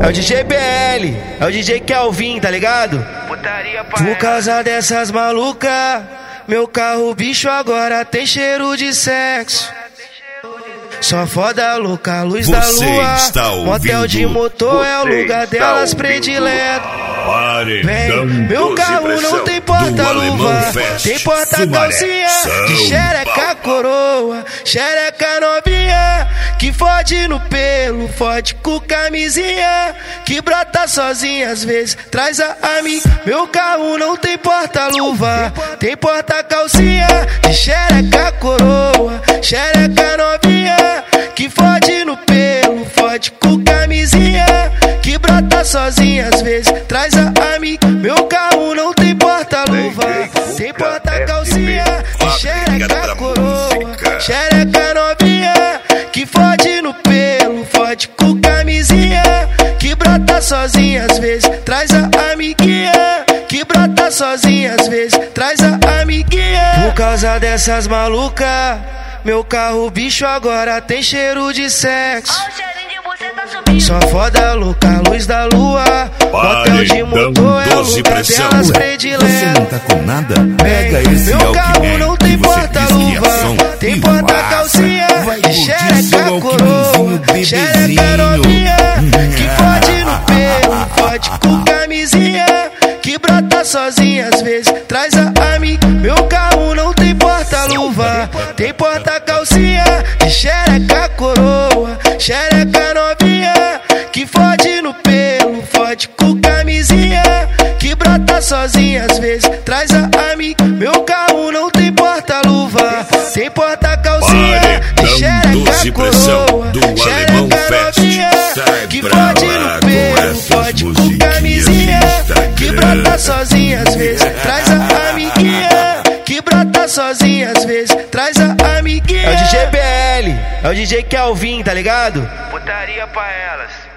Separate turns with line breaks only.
É o DJ BL, é o DJ Kelvin, tá ligado? Por causa dessas malucas, meu carro bicho agora tem cheiro de sexo. Só foda louca, luz da lua, motel de motor é o lugar delas predileto. Vem, meu carro não tem porta-luva, tem porta-calcinha de xereca coroa, xereca novinha, que fode no pelo, fode com camisinha, que brota sozinha às vezes, traz a amiga. Meu carro não tem porta-luva, tem porta-calcinha de xereca coroa, xereca novinha, que fode no pelo, fode com camisinha, que brota sozinha às vezes, traz a amiga. Meu carro não tem porta-luva, tem porta-calcinha de xereca coroa, xereca novinha, que fode no pelo, fode com camisinha, que brota sozinha às vezes, traz a amiguinha, que brota sozinha às vezes, traz a amiguinha. Por causa dessas malucas, meu carro bicho agora tem cheiro de sexo. Só foda louca, luz da lua, motel de motor é o lugar delas predileto.
Você não tá com nada? Pega esse
meu carro não tem porta-luva, tem porta-calcinha de xereca coroa, xereca novinha, que fode no pelo, fode com camisinha, que brota sozinha às vezes, traz a amiga. Meu carro não tem porta-luva, tem porta-calcinha de xereca coroa, xereca novinha, que fode no pelo, fode com camisinha, que brota sozinha às vezes, traz a amiga. Meu carro não tem porta-luva, tem porta-calcinha de xereca coroa, xereca novinha, que fode no pelo, fode com camisinha, que brota sozinha às vezes, traz a amiguinha, que brota sozinha às vezes, traz a amiguinha. É o DJ BL, é o DJ Kelvin, tá ligado?
Putaria pra elas.